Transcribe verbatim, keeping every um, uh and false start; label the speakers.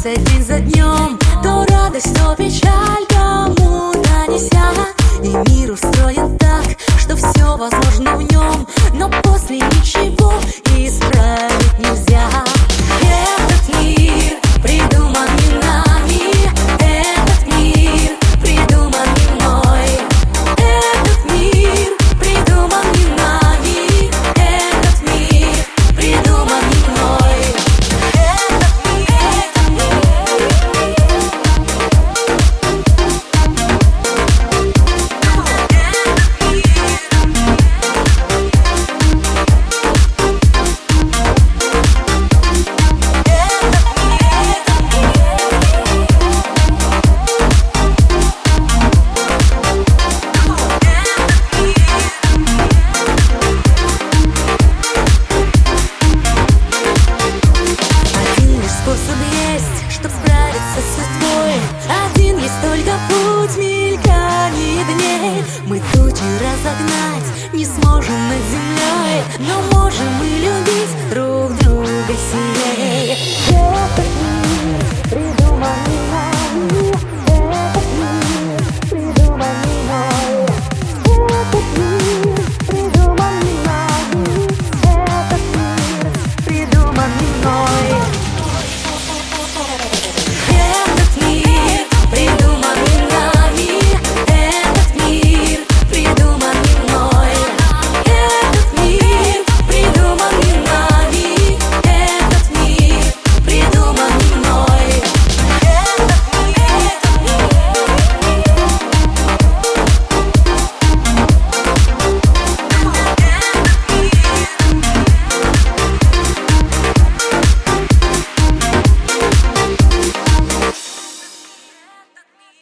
Speaker 1: меняется день за днем, то радость, то печаль кому-то неся. И мир устроен так, что все возможно в нем, но после ничего исправить нельзя. Этот мир придуман не нами, этот мир придуман не мной. Этот мир придуман не нами, этот мир придуман не мной. Способ есть, чтоб справиться с судьбой. Один есть только путь мельканий дней. Мы тучи разогнать не сможем над землей, но можем мы